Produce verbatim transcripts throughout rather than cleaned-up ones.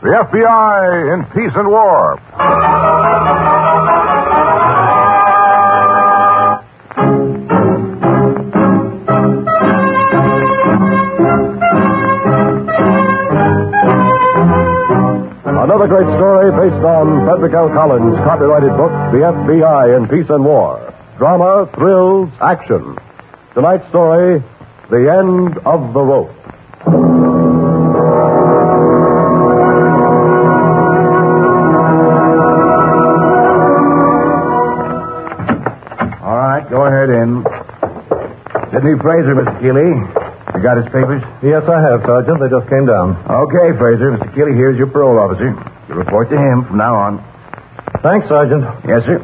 The F B I in Peace and War. Another great story based on Frederick L. Collins' copyrighted book, The F B I in Peace and War. Drama, thrills, action. Tonight's story, The End of the Rope. All right, go ahead in. Sidney Fraser, Mister Keeley. You got his papers? Yes, I have, Sergeant. They just came down. Okay, Fraser. Mister Keeley, here's your parole officer. You report to him from now on. Thanks, Sergeant. Yes, sir.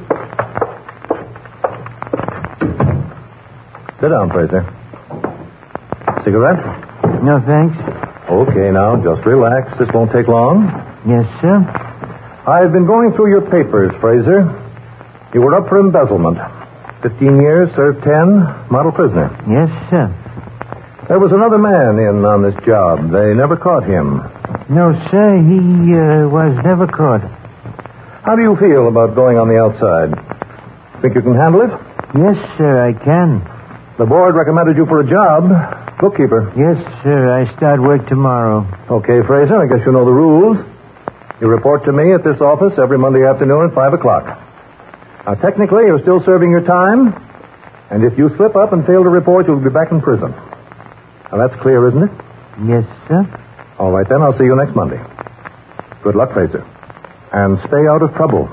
Sit down, Fraser. Cigarette? No, thanks. Okay, now, just relax. This won't take long. Yes, sir. I've been going through your papers, Fraser. You were up for embezzlement. Fifteen years, served ten, model prisoner. Yes, sir. There was another man in on this job. They never caught him. No, sir, he uh, was never caught. How do you feel about going on the outside? Think you can handle it? Yes, sir, I can. The board recommended you for a job. Bookkeeper. Yes, sir, I start work tomorrow. Okay, Fraser, I guess you know the rules. You report to me at this office every Monday afternoon at five o'clock. Now, technically, you're still serving your time, and if you slip up and fail to report, you'll be back in prison. Now, that's clear, isn't it? Yes, sir. All right, then. I'll see you next Monday. Good luck, Fraser. And stay out of trouble.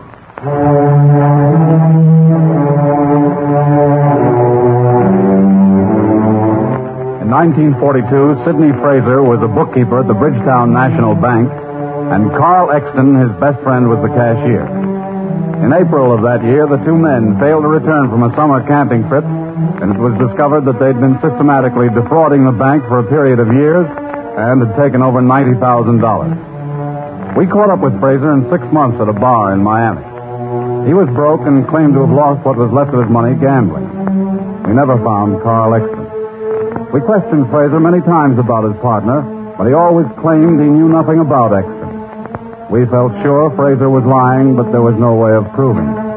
In nineteen forty-two, Sidney Fraser was a bookkeeper at the Bridgetown National Bank, and Carl Exton, his best friend, was the cashier. In April of that year, the two men failed to return from a summer camping trip, and it was discovered that they'd been systematically defrauding the bank for a period of years and had taken over ninety thousand dollars. We caught up with Fraser in six months at a bar in Miami. He was broke and claimed to have lost what was left of his money gambling. We never found Carl Exton. We questioned Fraser many times about his partner, but he always claimed he knew nothing about Exton. We felt sure Fraser was lying, but there was no way of proving it.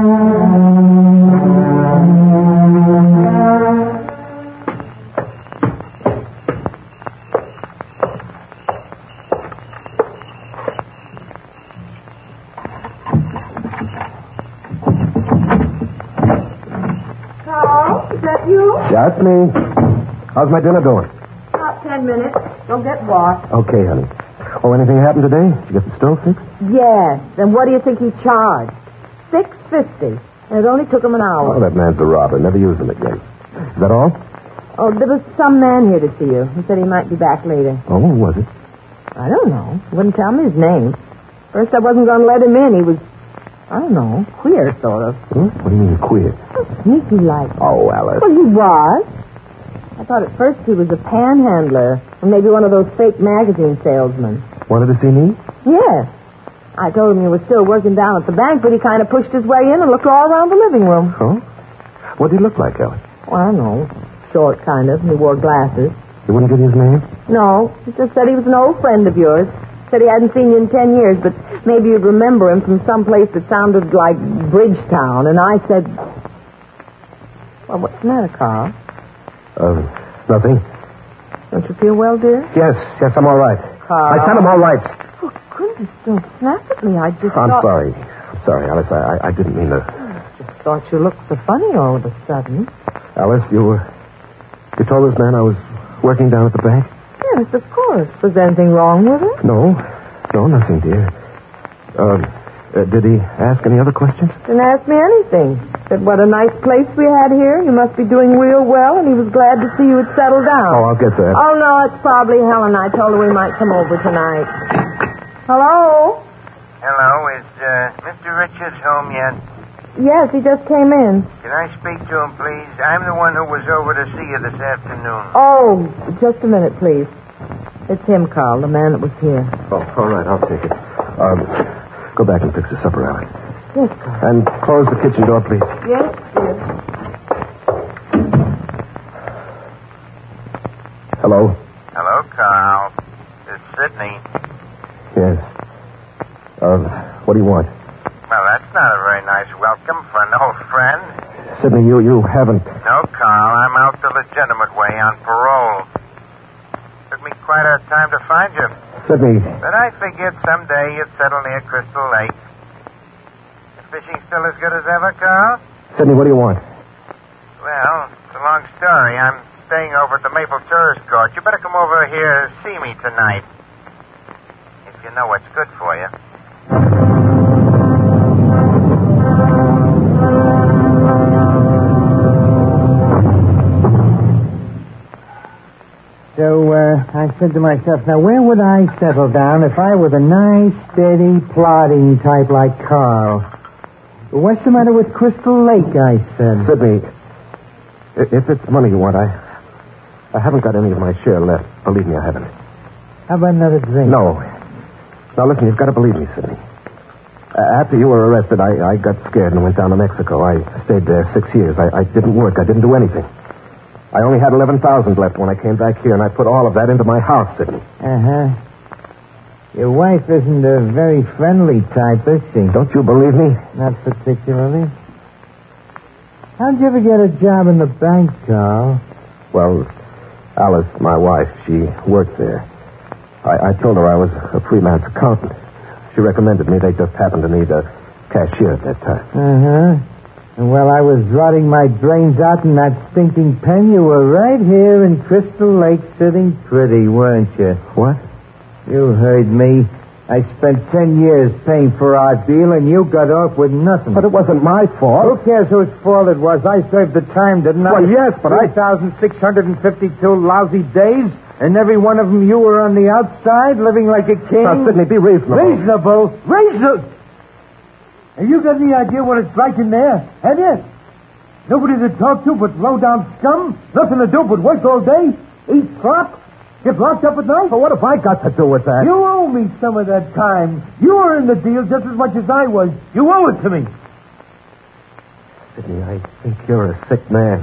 Carl, is that you? That's me. How's my dinner going? About ten minutes. Don't get washed. Okay, honey. Oh, anything happened today? Did you get the stove fixed? Yes. Then what do you think he charged? Six fifty. And it only took him an hour. Oh, that man's a robber. Never use him again. Is that all? Oh, there was some man here to see you. He said he might be back later. Oh, who was it? I don't know. He wouldn't tell me his name. First, I wasn't going to let him in. He was, I don't know, queer, sort of. Hmm? What do you mean, queer? Sneaky like. Oh, Alice. Well, he was. I thought at first he was a panhandler, or maybe one of those fake magazine salesmen. Wanted to see me? Yes. I told him he was still working down at the bank, but he kind of pushed his way in and looked all around the living room. Oh? What did he look like, Alice? Well, I don't know. Short, kind of, and he wore glasses. You wouldn't give me his name? No. He just said he was an old friend of yours. Said he hadn't seen you in ten years, but maybe you'd remember him from some place that sounded like Bridgetown. And I said, well, what's the matter, Carl? Uh, nothing. Don't you feel well, dear? Yes, yes, I'm all right. Carl. I said I'm all right. Oh, goodness, don't snap at me. I just I'm thought... sorry. I'm sorry, Alice. I, I, I didn't mean to... I just thought you looked so funny all of a sudden. Alice, you, uh, you told this man I was working down at the bank? Yes, of course. Was there anything wrong with it? No. No, nothing, dear. Uh, uh, did he ask any other questions? Didn't ask me anything. Said what a nice place we had here. You must be doing real well, and he was glad to see you had settled down. Oh, I'll get that. Oh, no, it's probably Helen. I told her we might come over tonight. Hello? Hello, is uh, Mister Richards home yet? Yes, he just came in. Can I speak to him, please? I'm the one who was over to see you this afternoon. Oh, just a minute, please. It's him, Carl, the man that was here. Oh, all right, I'll take it. Um, go back and fix the supper, Alice. Yes, Carl. And close the kitchen door, please. Yes, dear. Hello? Hello, Carl. It's Sidney. Yes. Uh, what do you want? Well, that's not a very nice welcome for an old friend. Sidney, you, you haven't... No, Carl, I'm out the legitimate way on parole. Took me quite a time to find you. Sidney... But I figured someday you'd settle near Crystal Lake. Is fishing still as good as ever, Carl? Sidney, what do you want? Well, it's a long story. I'm staying over at the Maple Tourist Court. You better come over here and see me tonight. If you know what's good for you. So, uh, I said to myself, now where would I settle down if I were the nice, steady, plodding type like Carl? What's the matter with Crystal Lake, I said. Sidney, i- if it's money you want, I... I haven't got any of my share left. Believe me, I haven't. How about another drink? No. Now, listen, you've got to believe me, Sidney. Uh, after you were arrested, I, I got scared and went down to Mexico. I stayed there six years. I, I didn't work. I didn't do anything. I only had eleven thousand left when I came back here, and I put all of that into my house, Sidney. Uh-huh. Your wife isn't a very friendly type, is she? Don't you believe me? Not particularly. How'd you ever get a job in the bank, Carl? Well, Alice, my wife, she worked there. I, I told her I was a freelance accountant. She recommended me. They just happened to need a cashier at that time. Uh-huh. And while I was rotting my brains out in that stinking pen, you were right here in Crystal Lake sitting pretty, weren't you? What? You heard me. I spent ten years paying for our deal, and you got off with nothing. But it wasn't my fault. Who cares whose fault it was? I served the time, didn't I? Well, yes, but I... three thousand six hundred fifty-two lousy days, and every one of them you were on the outside, living like a king. Now, Sidney, be reasonable. Reasonable? Reasonable? Have you got any idea what it's like in there? Have you? Nobody to talk to but low-down scum? Nothing to do but work all day? Eat crop? Get locked up at night? Well, what have I got to do with that? You owe me some of that time. You were in the deal just as much as I was. You owe it to me. Sidney, I think you're a sick man.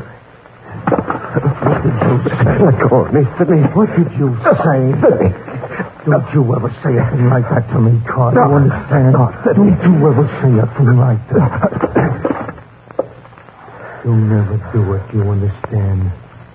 What did you say? Let go of me, Sidney. What did you say? Sidney. Don't you ever say a thing like that to me, Carl. No. You understand? No, Sidney. Don't you ever say a thing like that. You'll never do it, you understand?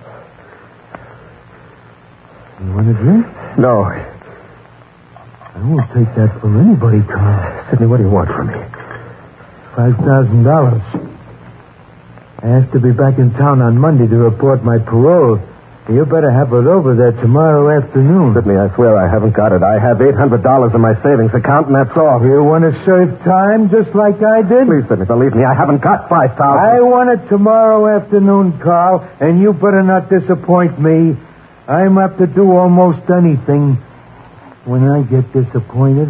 You want a drink? No. I won't take that from anybody, Carl. Sidney, what do you want from me? Five thousand dollars. I have to be back in town on Monday to report my parole. You better have it over there tomorrow afternoon. Sidney, I swear I haven't got it. I have eight hundred dollars in my savings account, and that's all. You want to serve time just like I did? Please, Sidney, believe me, I haven't got five thousand I want it tomorrow afternoon, Carl, and you better not disappoint me. I'm up to do almost anything when I get disappointed.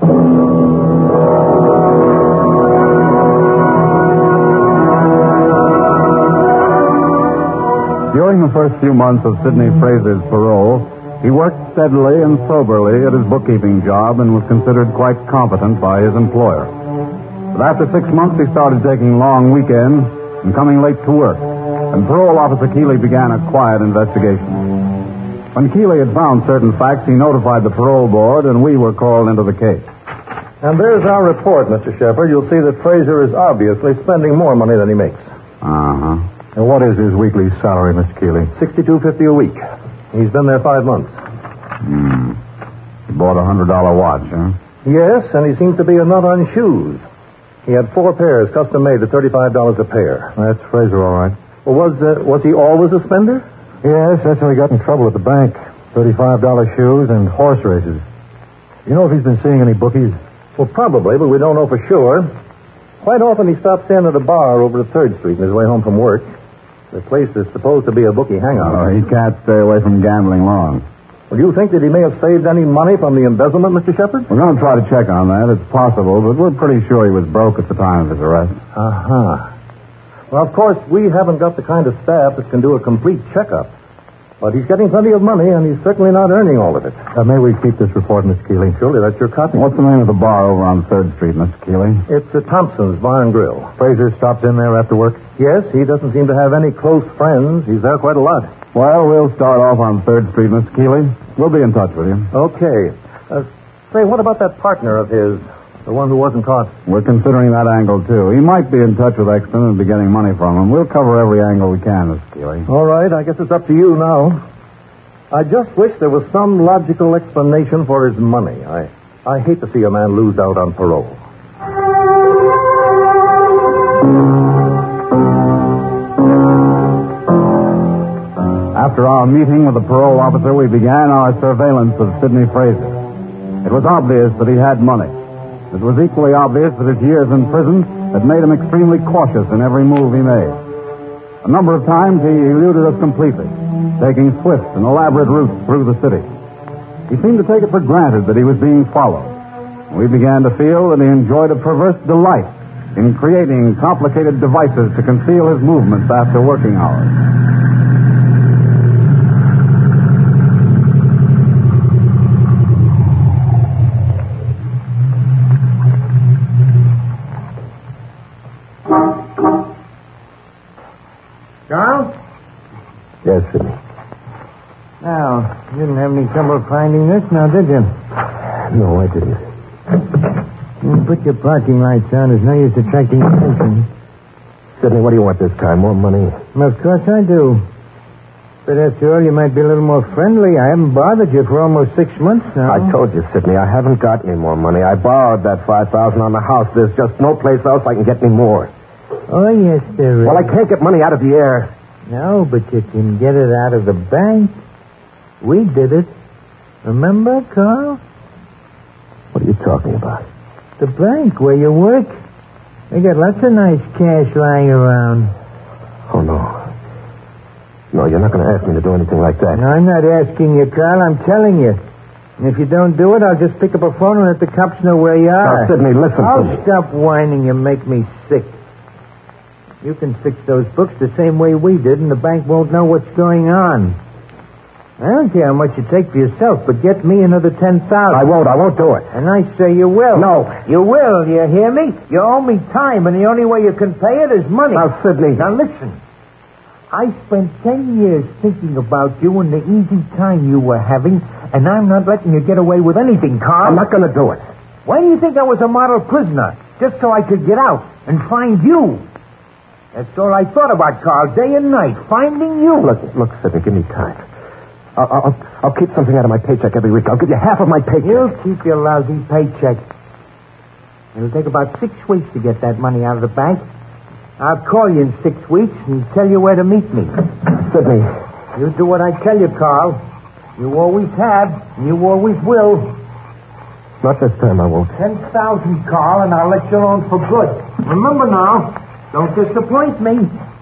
During the first few months of Sidney Fraser's parole, he worked steadily and soberly at his bookkeeping job and was considered quite competent by his employer. But after six months, he started taking long weekends and coming late to work, and Parole Officer Keeley began a quiet investigation. When Keeley had found certain facts, he notified the parole board, and we were called into the case. And there's our report, Mister Shepard. You'll see that Fraser is obviously spending more money than he makes. Uh-huh. And what is his weekly salary, Mister Keeley? Sixty-two fifty a week. He's been there five months. Hmm. He bought a hundred dollar watch, huh? Yes, and he seems to be a nut on shoes. He had four pairs, custom made at thirty-five dollars a pair. That's Fraser, all right. Well, was uh, was he always a spender? Yes, that's how he got in trouble at the bank. Thirty-five dollar shoes and horse races. You know if he's been seeing any bookies? Well, probably, but we don't know for sure. Quite often he stops in at a bar over at Third Street on his way home from work. The place is supposed to be a bookie hangout. Oh, he can't stay away from gambling long. Well, do you think that he may have saved any money from the embezzlement, Mister Shepard? We're going to try to check on that. It's possible, but we're pretty sure he was broke at the time of his arrest. Uh-huh. Well, of course, we haven't got the kind of staff that can do a complete checkup. But he's getting plenty of money, and he's certainly not earning all of it. Uh, may we keep this report, Miss Keeley? Surely, that's your copy. What's the name of the bar over on Third Street, Mister Keeley? It's uh, Thompson's Bar and Grill. Fraser stops in there after work? Yes, he doesn't seem to have any close friends. He's there quite a lot. Well, we'll start off on Third Street, Mister Keeley. We'll be in touch with you. Okay. Uh, say, what about that partner of his, The one who wasn't caught. We're considering that angle, too. He might be in touch with Exton and be getting money from him. We'll cover every angle we can, Mister Keeley. All right, I guess it's up to you now. I just wish there was some logical explanation for his money. I, I hate to see a man lose out on parole. After our meeting with the parole officer, we began our surveillance of Sidney Fraser. It was obvious that he had money. It was equally obvious that his years in prison had made him extremely cautious in every move he made. A number of times he eluded us completely, taking swift and elaborate routes through the city. He seemed to take it for granted that he was being followed. We began to feel that he enjoyed a perverse delight in creating complicated devices to conceal his movements after working hours. Charles? Yes, Sidney. Now, you didn't have any trouble finding this now, did you? No, I didn't. You put your parking lights on. There's no use attracting attention. Sidney, what do you want this time? More money? Well, of course I do. But after all, you might be a little more friendly. I haven't bothered you for almost six months now. I told you, Sidney, I haven't got any more money. I borrowed that five thousand dollars on the house. There's just no place else I can get any more. Oh, yes, there is. Well, I can't get money out of the air. No, but you can get it out of the bank. We did it. Remember, Carl? What are you talking about? The bank where you work. They got lots of nice cash lying around. Oh, no. No, you're not going to ask me to do anything like that. No, I'm not asking you, Carl. I'm telling you. And if you don't do it, I'll just pick up a phone and let the cops know where you are. Now, Sidney, listen I'll to me. stop whining. You make me sick. You can fix those books the same way we did, and the bank won't know what's going on. I don't care how much you take for yourself, but get me another ten thousand. I won't. I won't do it. And I say you will. No. You will. You hear me? You owe me time, and the only way you can pay it is money. Now, Sidney. Now, listen. I spent ten years thinking about you and the easy time you were having, and I'm not letting you get away with anything, Carl. I'm not going to do it. Why do you think I was a model prisoner? Just so I could get out and find you. That's all I thought about, Carl, day and night, finding you. Look, look, Sidney, give me time. I'll, I'll, I'll keep something out of my paycheck every week. I'll give you half of my paycheck. You'll keep your lousy paycheck. It'll take about six weeks to get that money out of the bank. I'll call you in six weeks and tell you where to meet me. Sidney. You do what I tell you, Carl. You always have, and you always will. Not this time, I won't. Ten thousand, Carl, and I'll let you alone for good. Remember now, don't disappoint me.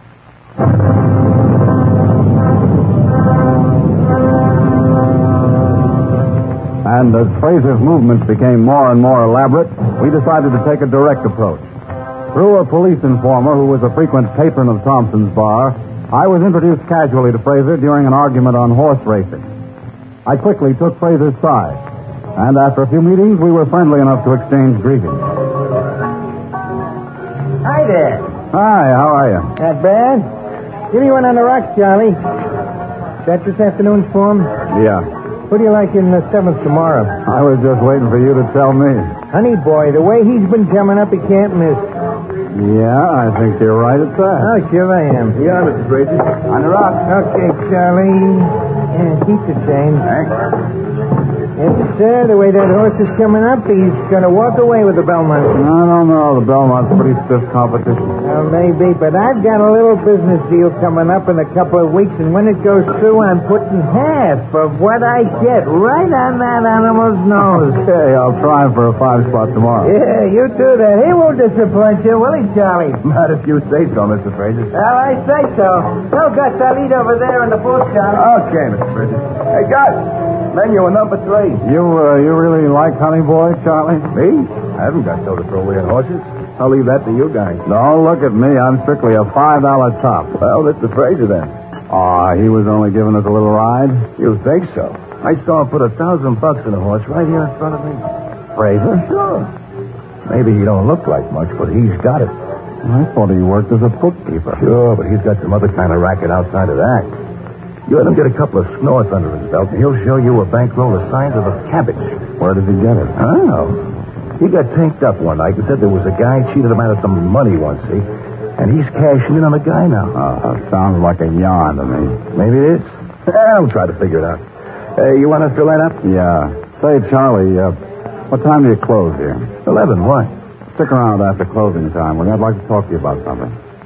And as Fraser's movements became more and more elaborate, we decided to take a direct approach. Through a police informer who was a frequent patron of Thompson's Bar, I was introduced casually to Fraser during an argument on horse racing. I quickly took Fraser's side, and after a few meetings, we were friendly enough to exchange greetings. Hi there. Hi, how are you? Not bad. Give me one on the rocks, Charlie. That this afternoon's form? Yeah. Who do you like in the seventh tomorrow? I was just waiting for you to tell me. Honey boy, the way he's been coming up, he can't miss. Yeah, I think you're right at that. Oh, sure I am. Yeah, Mister Fraser. On the rocks. Okay, Charlie. Yeah, keep the change. Thanks. Yes, sir. The way that horse is coming up, he's going to walk away with the Belmont. I don't know. The Belmont's pretty stiff competition. Well, maybe, but I've got a little business deal coming up in a couple of weeks, and when it goes through, I'm putting half of what I get right on that animal's nose. Okay, I'll try him for a five spot tomorrow. Yeah, you do that. He won't disappoint you, will he, Charlie? Not if you say so, Mister Fraser. Well, I say so. No, Gus, I'll eat over there in the booth, Charlie. Okay, Mister Fraser. Hey, Gus. Menu number three. You uh, you really like Honey Boy, Charlie? Me? I haven't got so to throw away on horses. I'll leave that to you guys. No, look at me. I'm strictly a five dollar top. Well, Mister Fraser, then. Aw, he was only giving us a little ride. You think so? I saw him put a thousand bucks in a horse right here in front of me. Fraser? Sure. Maybe he don't look like much, but he's got it. I thought he worked as a bookkeeper. Sure, but he's got some other kind of racket outside of that. You let him get a couple of snorts under his belt, and he'll show you a bankroll the size of a cabbage. Where does he get it? Oh. He got tanked up one night and said there was a guy cheated him out of some money once, see? And he's cashing in on the guy now. Uh, sounds like a yarn to me. Maybe it is. I'll try to figure it out. Uh, you want to fill that up? Yeah. Say, Charlie, uh, what time do you close here? Eleven. Why? Stick around after closing time. We'd I'd like to talk to you about something.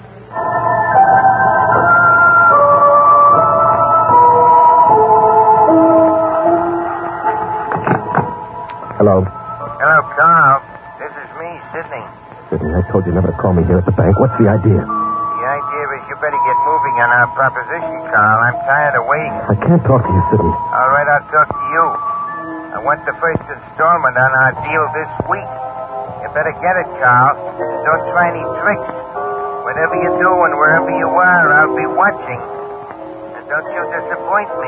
Hello. Hello, Carl. This is me, Sidney. Sidney, I told you never to call me here at the bank. What's the idea? The idea is you better get moving on our proposition, Carl. I'm tired of waiting. I can't talk to you, Sidney. All right, I'll talk to you. I want the first installment on our deal this week. You better get it, Carl. Don't try any tricks. Whatever you do and wherever you are, I'll be watching. And don't you disappoint me.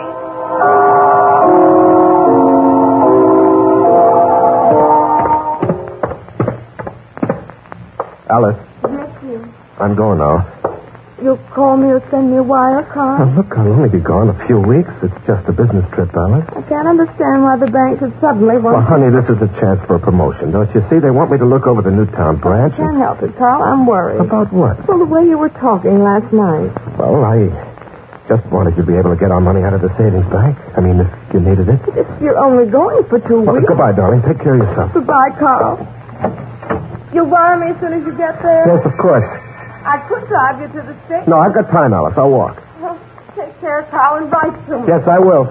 Alice, Yes, you. I'm going now. You'll call me or send me a wire, Carl? Now, look, I'll only be gone a few weeks. It's just a business trip, Alice. I can't understand why the bank should suddenly want Well, honey, this is a chance for a promotion. Don't you see? They want me to look over the Newtown branch. I can't help it, Carl. I'm worried. About what? Well, the way you were talking last night. Well, I just wanted you to be able to get our money out of the savings bank. I mean, if you needed it. If you're only going for two Well, weeks. goodbye, darling. Take care of yourself. Goodbye, Carl. You'll wire me as soon as you get there? Yes, of course. I could drive you to the station. No, I've got time, Alice. I'll walk. Well, take care, Carl, and write to me. Yes, I will.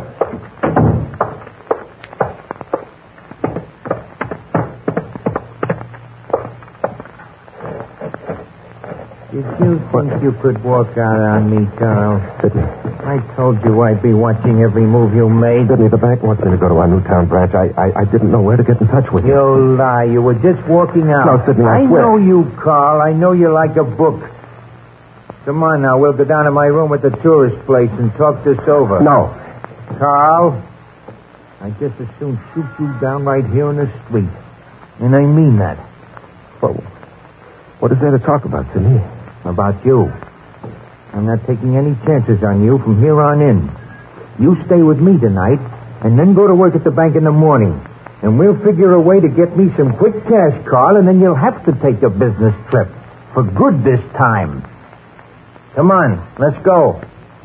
Did you think you could walk out on me, Carl? Sidney. I told you I'd be watching every move you made. Sidney, the bank wants me to go to our Newtown branch. I, I, I didn't know where to get in touch with you. You lie. You were just walking out. No, Sidney, I I swear. know you, Carl. I know you like a book. Come on now. We'll go down to my room at the tourist place and talk this over. No. Carl, I just as soon shoot you down right here in the street. And I mean that. Well, what is there to talk about, Sidney? About you. I'm not taking any chances on you from here on in. You stay with me tonight, and then go to work at the bank in the morning. And we'll figure a way to get me some quick cash, Carl, and then you'll have to take a business trip. For good this time. Come on, let's go.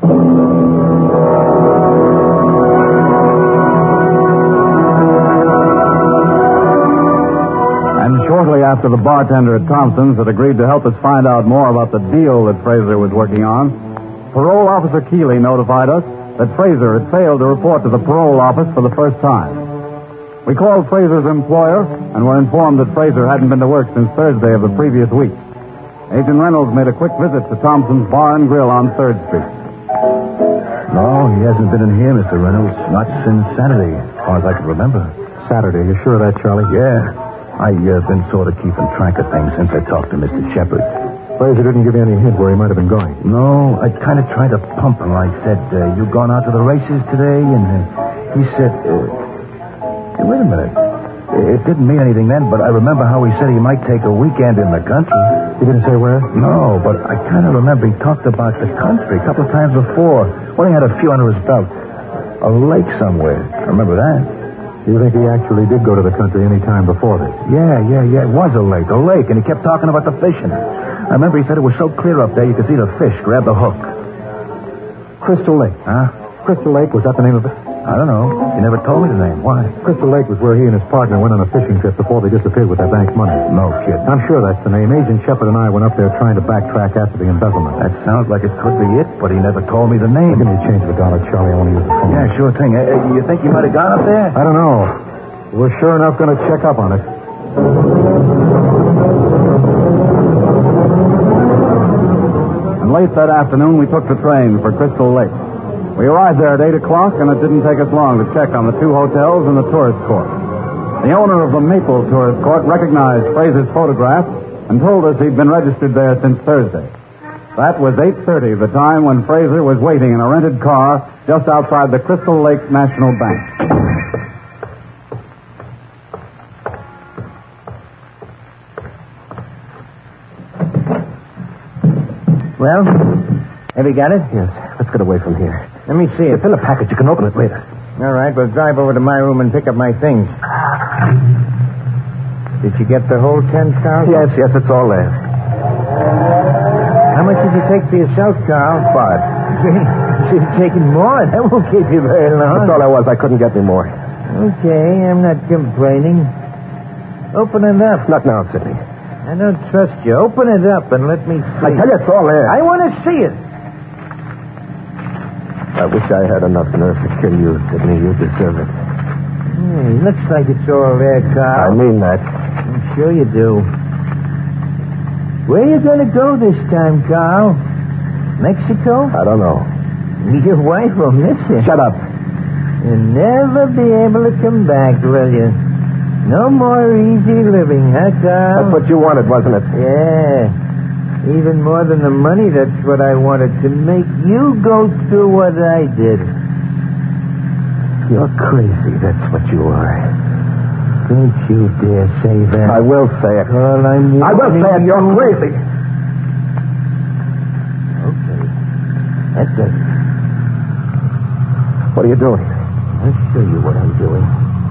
And shortly after the bartender at Thompson's had agreed to help us find out more about the deal that Fraser was working on, Parole Officer Keeley notified us that Fraser had failed to report to the parole office for the first time. We called Fraser's employer and were informed that Fraser hadn't been to work since Thursday of the previous week. Agent Reynolds made a quick visit to Thompson's Bar and Grill on third Street. No, he hasn't been in here, Mister Reynolds. Not since Saturday, as far as I can remember. Saturday. You sure of that, Charlie? Yeah. I've uh, been sort of keeping track of things since I talked to Mister Shepard. Fraser didn't give you any hint where he might have been going. No, I kind of tried to pump him. I said, uh, you gone out to the races today? And uh, he said, uh, hey, wait a minute. It didn't mean anything then, but I remember how he said he might take a weekend in the country. He didn't say where? No, but I kind of remember he talked about the country a couple of times before, when he had a few under his belt. A lake somewhere. I remember that. Do you think he actually did go to the country any time before this? Yeah, yeah, yeah. It was a lake, a lake, and he kept talking about the fishing. I remember he said it was so clear up there you could see the fish grab the hook. Crystal Lake. Huh? Crystal Lake, was that the name of it? I don't know. He never told me the name. Why? Crystal Lake was where he and his partner went on a fishing trip before they disappeared with that bank's money. No kid. I'm sure that's the name. Agent Shepard and I went up there trying to backtrack after the embezzlement. That sounds like it could be it, but he never told me the name. Give me a change of a dollar, Charlie. I want to use the phone. Yeah, sure thing. Uh, uh, you think he might have gone up there? I don't know. We're sure enough going to check up on it. And late that afternoon, we took the train for Crystal Lake. We arrived there at eight o'clock, and it didn't take us long to check on the two hotels and the tourist court. The owner of the Maple Tourist Court recognized Fraser's photograph and told us he'd been registered there since Thursday. That was eight thirty, the time when Fraser was waiting in a rented car just outside the Crystal Lake National Bank. Well, have you got it? Yes. Let's get away from here. Let me see it. It's in a package. You can open it later. All right, we'll drive over to my room and pick up my things. Did you get the whole ten, Carl? Yes, yes, it's all there. How much did you take for yourself, Carl? Five. You should have taken more. That won't keep you very long. That's all I was. I couldn't get any more. Okay, I'm not complaining. Open it up. Not now, Sidney. I don't trust you. Open it up and let me see. I tell you, it's all there. I want to see it. I wish I had enough nerve to kill you, Sidney. You deserve it. Hmm, looks like it's all there, Carl. I mean that. I'm sure you do. Where are you going to go this time, Carl? Mexico? I don't know. Your wife will miss you. Shut up. You'll never be able to come back, will you? No more easy living, huh, Carl? That's what you wanted, wasn't it? Yeah. Even more than the money, that's what I wanted. To make you go through what I did. You're crazy, that's what you are. Don't you dare say that. I will say it. Carl, I'm I will warning say it. You're you. crazy. Okay. That does it. What are you doing? I'll show you what I'm doing.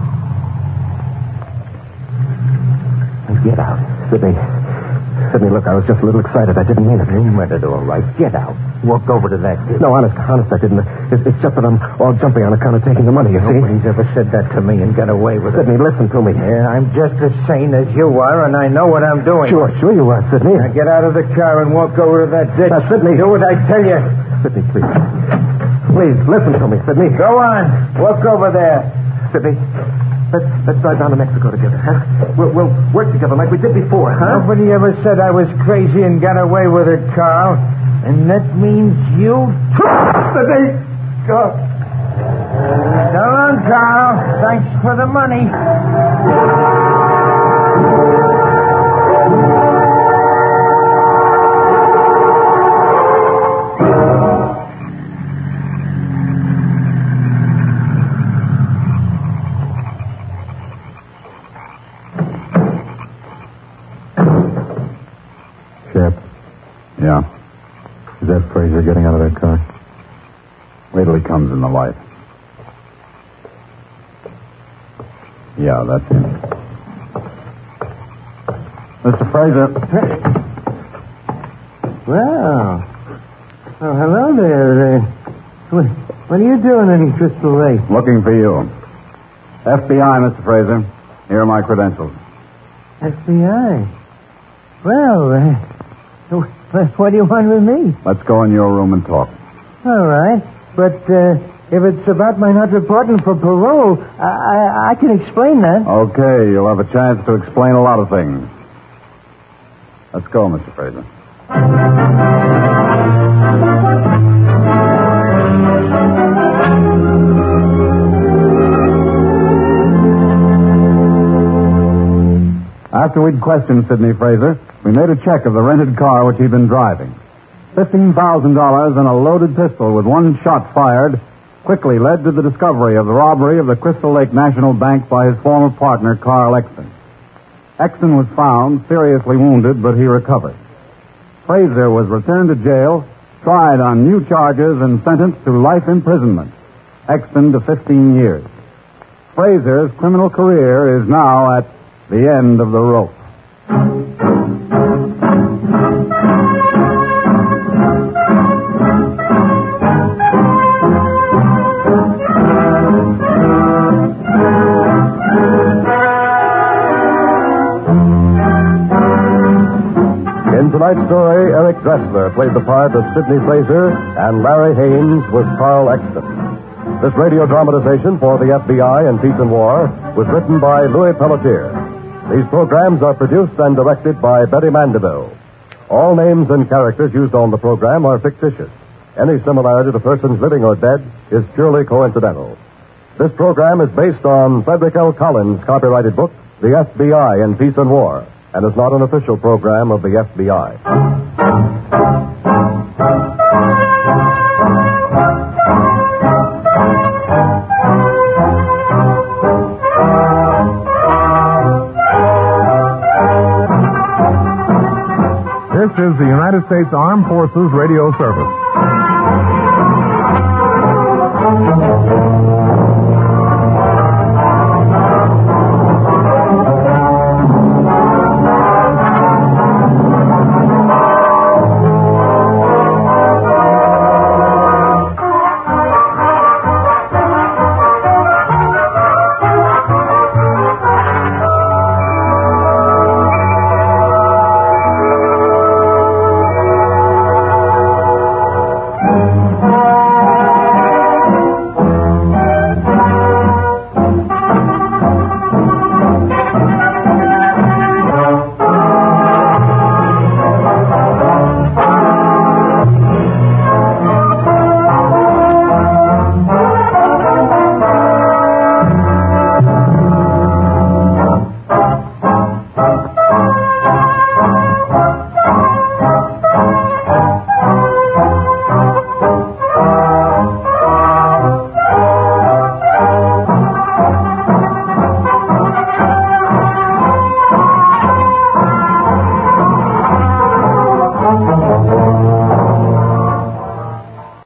Now get out. Sidney. Sidney, look, I was just a little excited. I didn't mean it. You meant it all right. Get out. Walk over to that ditch. No, honest, honest, I didn't. It's, it's just that I'm all jumpy on account of taking the money, you see? Nobody's ever said that to me and got away with it. Sidney, listen to me. Yeah, I'm just as sane as you are, and I know what I'm doing. Sure, sure you are, Sidney. Now get out of the car and walk over to that ditch. Now, Sidney. Do what I tell you. Sidney, please. Please, listen to me, Sidney. Go on. Walk over there. Sidney, let's, let's drive down to Mexico together, huh? We'll, we'll work together like we did before, huh? Nobody ever said I was crazy and got away with it, Carl. And that means you... Sidney! Go. So long, Carl. Thanks for the money. Shep. Yeah. Is that Fraser getting out of that car? Wait till he comes in the light. Yeah, that's him. Mister Fraser. Well. Oh, hello there. Uh, what, what are you doing in Crystal Lake? Looking for you. F B I, Mister Fraser. Here are my credentials. F B I. Well, uh, what, what do you want with me? Let's go in your room and talk. All right. But uh, if it's about my not reporting for parole, I, I, I can explain that. Okay, you'll have a chance to explain a lot of things. Let's go, Mister Fraser. After we'd questioned Sidney Fraser, we made a check of the rented car which he'd been driving. Fifteen thousand dollars and a loaded pistol with one shot fired quickly led to the discovery of the robbery of the Crystal Lake National Bank by his former partner, Carl Exton. Exton was found, seriously wounded, but he recovered. Fraser was returned to jail, tried on new charges, and sentenced to life imprisonment. Exton to fifteen years. Fraser's criminal career is now at the end of the rope. In tonight's story, Eric Dressler played the part of Sidney Fraser, and Larry Haynes was Carl Exton. This radio dramatization for the F B I and Peace and War was written by Louis Pelletier. These programs are produced and directed by Betty Mandeville. All names and characters used on the program are fictitious. Any similarity to persons living or dead is purely coincidental. This program is based on Frederick L. Collins' copyrighted book, The F B I in Peace and War, and is not an official program of the F B I. This is the United States Armed Forces Radio Service.